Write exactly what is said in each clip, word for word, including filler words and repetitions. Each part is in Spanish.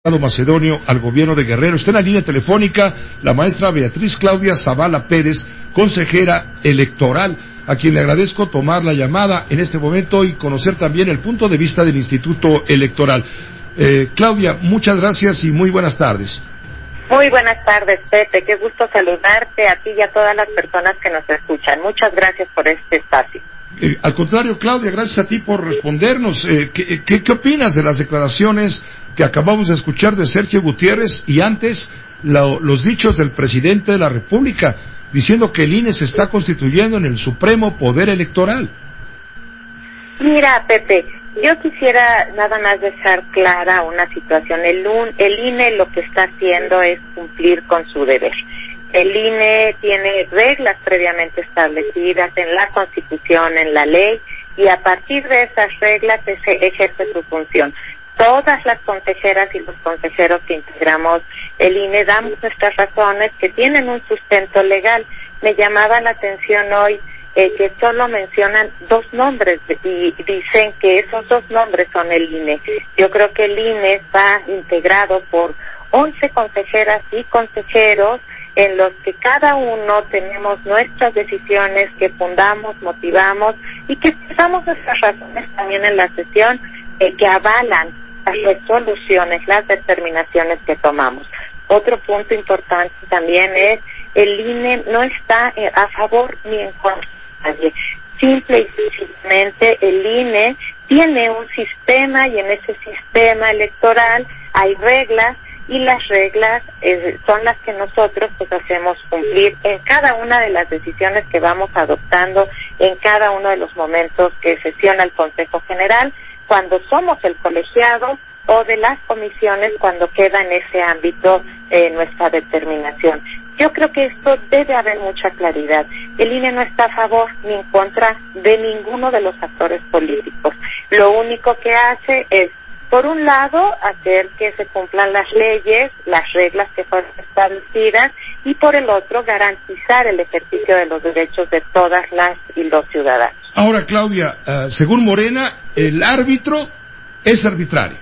Macedonio al gobierno de Guerrero. Está en la línea telefónica la maestra Beatriz Claudia Zavala Pérez, consejera electoral, a quien le agradezco tomar la llamada en este momento y conocer también el punto de vista del Instituto Electoral. Eh, Claudia, muchas gracias y muy buenas tardes. Muy buenas tardes, Pepe. Qué gusto saludarte a ti y a todas las personas que nos escuchan. Muchas gracias por este espacio. Eh, al contrario, Claudia, gracias a ti por respondernos. Eh, ¿qué, qué, ¿Qué opinas de las declaraciones que acabamos de escuchar de Sergio Gutiérrez y antes la, los dichos del presidente de la República, diciendo que el I N E se está constituyendo en el supremo poder electoral? Mira, Pepe, yo quisiera nada más dejar clara una situación. El, el I N E lo que está haciendo es cumplir con su deber. El I N E tiene reglas previamente establecidas en la Constitución, en la ley, y a partir de esas reglas se ejerce su función. Todas las consejeras y los consejeros que integramos el I N E damos nuestras razones que tienen un sustento legal. Me llamaba la atención hoy eh, que solo mencionan dos nombres y dicen que esos dos nombres son el I N E. Yo creo que el I N E está integrado por once consejeras y consejeros en los que cada uno tenemos nuestras decisiones que fundamos, motivamos y que expresamos nuestras razones también en la sesión eh, que avalan las resoluciones, las determinaciones que tomamos. Otro punto importante también es el I N E no está eh, a favor ni en contra de nadie. Simple y sencillamente el I N E tiene un sistema y en ese sistema electoral hay reglas y las reglas eh, son las que nosotros pues hacemos cumplir en cada una de las decisiones que vamos adoptando en cada uno de los momentos que sesiona el Consejo General, cuando somos el colegiado o de las comisiones cuando queda en ese ámbito eh, nuestra determinación. Yo creo que esto debe haber mucha claridad. El I N E no está a favor ni en contra de ninguno de los actores políticos. Lo único que hace es, por un lado, hacer que se cumplan las leyes, las reglas que fueron establecidas, y por el otro, garantizar el ejercicio de los derechos de todas las y los ciudadanos. Ahora, Claudia, uh, según Morena, el árbitro es arbitrario.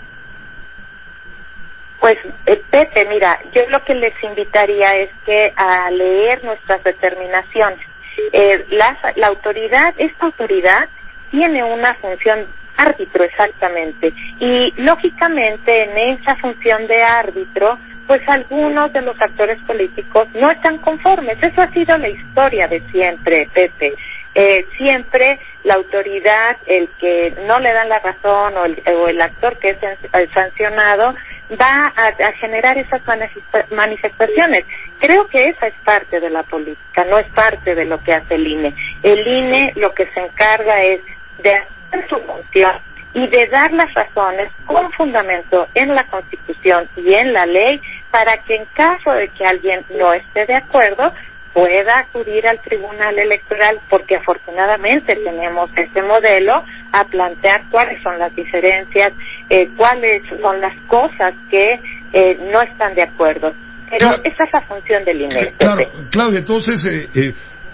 Pues, eh, Pepe, mira, yo lo que les invitaría es que a leer nuestras determinaciones. Eh, la, la autoridad, esta autoridad tiene una función árbitro exactamente, y lógicamente en esa función de árbitro pues algunos de los actores políticos no están conformes. Eso ha sido la historia de siempre, Pepe. Eh, siempre la autoridad, el que no le dan la razón o el, o el actor que es el sancionado va a, a generar esas manifestaciones. Creo que esa es parte de la política, no es parte de lo que hace el I N E. El I N E lo que se encarga es de hacer su función y de dar las razones con fundamento en la Constitución y en la ley para que en caso de que alguien no esté de acuerdo pueda acudir al Tribunal Electoral, porque afortunadamente tenemos este modelo a plantear cuáles son las diferencias, eh, cuáles son las cosas que eh, no están de acuerdo. Pero claro, esa es la función del I N E. Claro, Claudia, entonces eh, eh,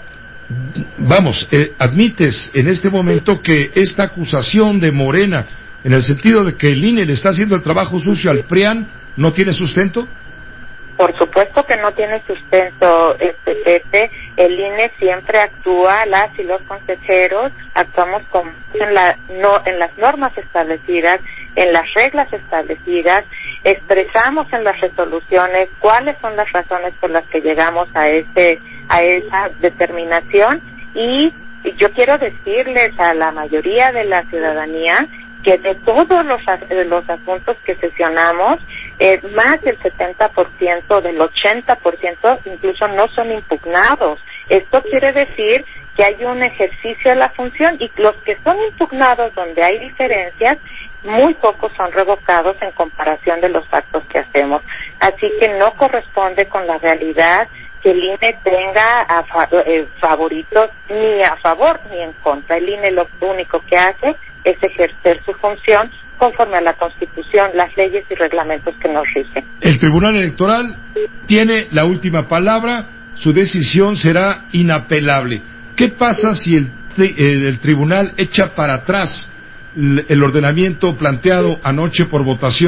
Vamos, eh, admites en este momento que esta acusación de Morena, en el sentido de que el I N E le está haciendo el trabajo sucio al P R I A N, ¿no tiene sustento? Por supuesto que no tiene sustento, este Pepe. El I N E siempre actúa, las y los consejeros actuamos con, en, la, no, en las normas establecidas, en las reglas establecidas, expresamos en las resoluciones cuáles son las razones por las que llegamos a ese a esa determinación, y yo quiero decirles a la mayoría de la ciudadanía que de todos los, de los asuntos que sesionamos, eh, más del setenta por ciento, del ochenta por ciento incluso no son impugnados. Esto quiere decir que hay un ejercicio de la función, y los que son impugnados donde hay diferencias, muy pocos son revocados en comparación de los actos que hacemos. Así que no corresponde con la realidad que el I N E tenga a fa eh, favoritos ni a favor ni en contra. El I N E lo único que hace es ejercer su función conforme a la Constitución, las leyes y reglamentos que nos rigen. El Tribunal Electoral tiene la última palabra, su decisión será inapelable. ¿Qué pasa si el, el, el Tribunal echa para atrás el ordenamiento planteado anoche por votación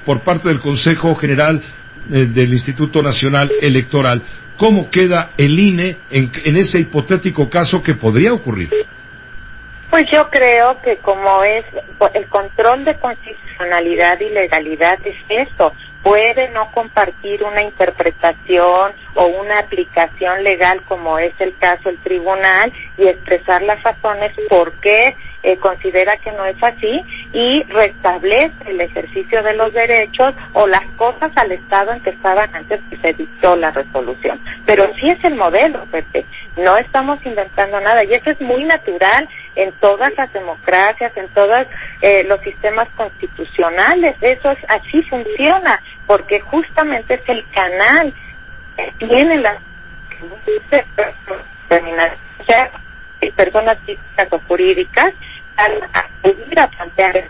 por parte del Consejo General eh, del Instituto Nacional Electoral. ¿Cómo queda el I N E en, en ese hipotético caso que podría ocurrir? Pues yo creo que como es el control de constitucionalidad y legalidad es esto, puede no compartir una interpretación o una aplicación legal como es el caso del tribunal y expresar las razones por qué eh, considera que no es así y restablece el ejercicio de los derechos o las cosas al estado en que estaban antes que se dictó la resolución. Pero sí es el modelo, Pepe, no estamos inventando nada y eso es muy natural en todas las democracias, en todos eh, los sistemas constitucionales, eso es así funciona, porque justamente es el canal que tienen las personas físicas o jurídicas a acudir a plantear,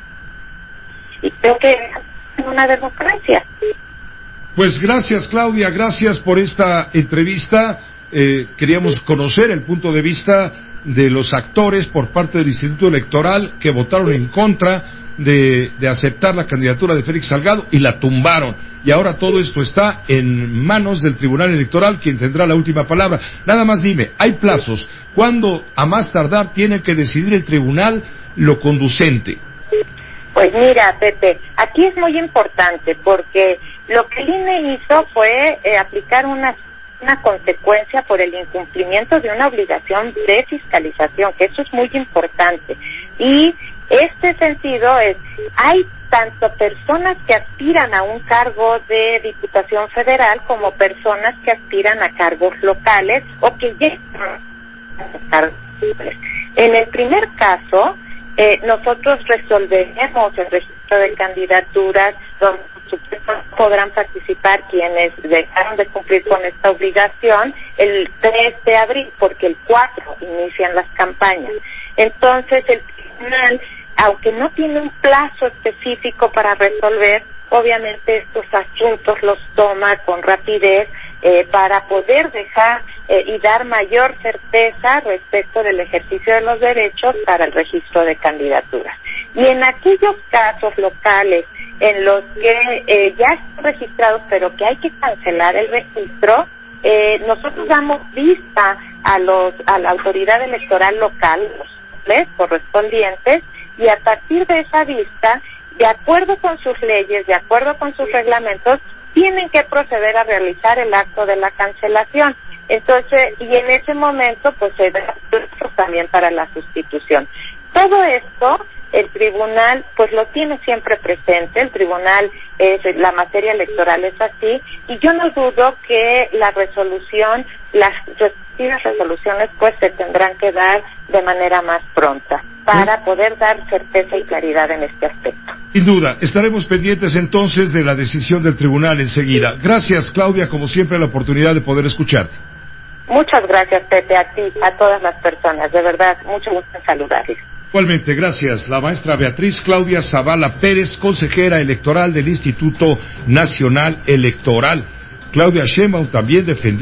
y creo que es una democracia. Pues gracias, Claudia, gracias por esta entrevista. Eh, queríamos conocer el punto de vista de los actores por parte del Instituto Electoral que votaron en contra de, de aceptar la candidatura de Félix Salgado y la tumbaron. Y ahora todo esto está en manos del Tribunal Electoral, quien tendrá la última palabra. Nada más dime, ¿hay plazos? ¿Cuándo a más tardar tiene que decidir el Tribunal lo conducente? Pues mira, Pepe, aquí es muy importante porque lo que el I N E hizo fue eh, aplicar una una consecuencia por el incumplimiento de una obligación de fiscalización, que eso es muy importante. Y este sentido es, hay tanto personas que aspiran a un cargo de Diputación Federal como personas que aspiran a cargos locales o que llegan a cargos locales. En el primer caso, eh, nosotros resolveremos el registro de candidaturas donde podrán participar quienes dejaron de cumplir con esta obligación el tres de abril, porque el cuatro inician las campañas. Entonces el tribunal, aunque no tiene un plazo específico para resolver, obviamente estos asuntos los toma con rapidez eh, para poder dejar eh, y dar mayor certeza respecto del ejercicio de los derechos para el registro de candidaturas. Y en aquellos casos locales en los que eh, ya están registrados pero que hay que cancelar el registro, eh, nosotros damos vista a los a la autoridad electoral local, los correspondientes, y a partir de esa vista, de acuerdo con sus leyes, de acuerdo con sus reglamentos, tienen que proceder a realizar el acto de la cancelación. Entonces, y en ese momento, pues se da también para la sustitución. Todo esto el tribunal pues lo tiene siempre presente, el tribunal, es la materia electoral es así, y yo no dudo que la resolución, las respectivas resoluciones pues se tendrán que dar de manera más pronta, para poder dar certeza y claridad en este aspecto. Sin duda, estaremos pendientes entonces de la decisión del tribunal enseguida. Gracias, Claudia, como siempre, la oportunidad de poder escucharte. Muchas gracias, Pepe, a ti, a todas las personas, de verdad, mucho gusto en saludarles. Igualmente, gracias. La maestra Beatriz Claudia Zavala Pérez, consejera electoral del Instituto Nacional Electoral. Claudia Sheinbaum también defendió